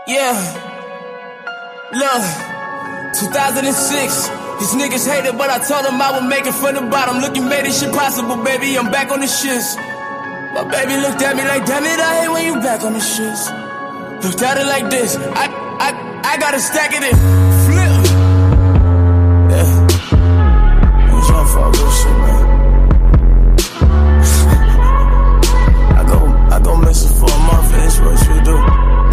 Yeah. Look, 2006. These niggas hated, but I told them I would make it from the bottom. Look, you made this shit possible, baby. I'm back on the shits. My baby looked at me like, damn it, I hate when you back on the shits. Looked at it like this. I gotta stack it in. Flip. Yeah. I'm trying for all this shit, man. I go missing for a month, and this what you do.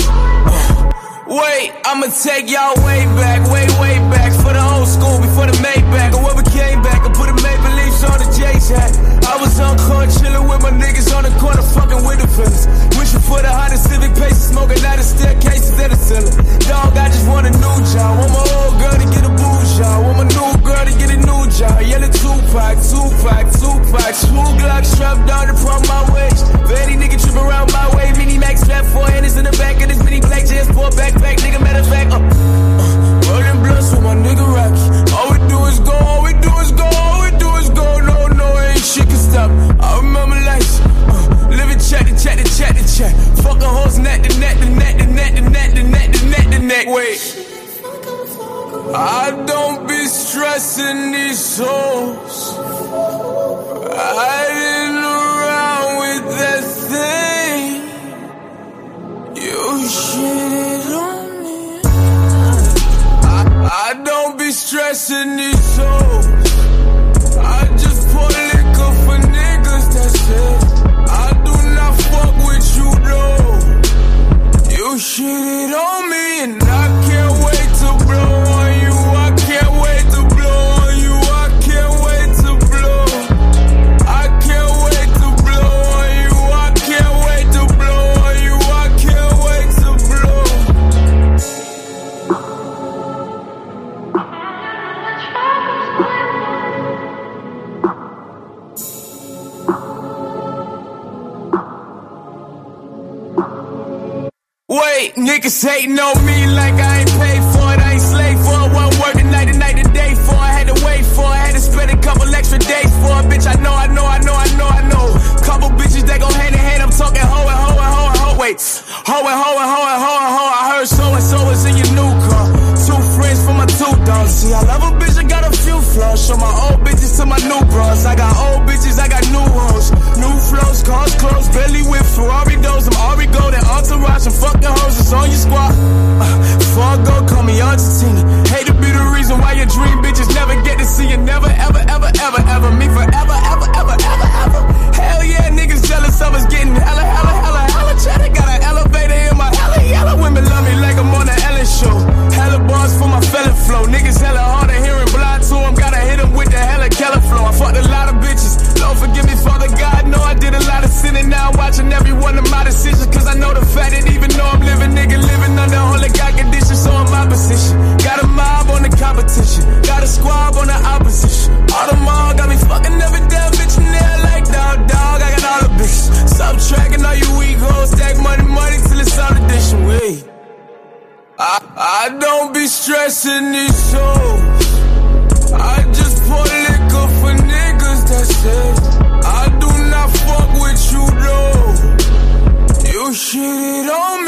Wait, I'ma take y'all way back, way back. For the old school, before the Maybach. Or whoever came back and put a Maple Leafs on the Jays hat. I was on court chillin' with my niggas on the corner, fucking with the fellas. Wishing for the Honda Civic Paces, smoking out the staircases at the cellar. Dog, I just want a new job. Want my old girl to get a boo job. Want my new girl to get a new job. Yellow Tupac. Two Glocks strapped on the front of my waist. Vanny nigga trippin' around my way. Mini Max strap 4 handers in the back of this mini black jazz 4 backpack. Nigga, matter of fact, rolling blunts with my nigga Rocky. All we do is go, all we do is go, all we do is go. No, ain't shit can stop. I remember lights, living chat to chat. Fucking hoes, net. Wait, I don't be stressing these hoes. Riding around with that thing. You shitted on me. I don't be stressing these hoes. I just pour liquor for niggas, that's it. I do not fuck with you though. You shitted on me and I can't wait to blow on you. I can't wait to blow on you. I can't wait to blow. I can't wait to blow on you. I can't wait to blow on you. I can't wait to blow. Wait, niggas hating on me like I ain't paid for it. I ain't slave for it. Wasn't working night to day for it. I had to wait for it. Had to spend a couple extra days for it. Bitch, I know. Couple bitches that go hand in hand. I'm talking hoe. Wait, hoe. I heard so is in your new car. 2 friends for my 2 dogs. See, I love a bitch, I got a few flaws. Show my old bitches to my new bras. I got old bitches, I got new hoes. New flows, cars closed, Bentley with Ferrari doors. I'm Ari Gold and Entourage. I'm fucking hoes, it's on your squad. Before I go, call me Argentina. Hate to be the reason why your dream bitches never get to see you. Never, ever. Me forever. Hell yeah, niggas jealous of us getting hella cheddar. Got an elevator in my hella yellow. Women love me like I'm on the Ellen show. Hella bars for my felon flow. Niggas hella hard of hearing, blind to them. Gotta hit them with the hella Keller flow. I fucked a lot of bitches. Lord forgive me, Father God. Know I did a lot of sinning. Now I'm watching every one of my decisions. Cause I know the fact that even though I'm living under holy God conditions. So in my position. Got a mob on the competition. Got a squad on the opposition. All the mall got me fucking every damn bitch in there like dog. I got all the bitches. Subtracting all you weak hoes. Stack money till it's all addition. Wait. I don't be stressing these hoes. I just pour liquor for niggas, that's it. I do not fuck with you though. You shitted on me.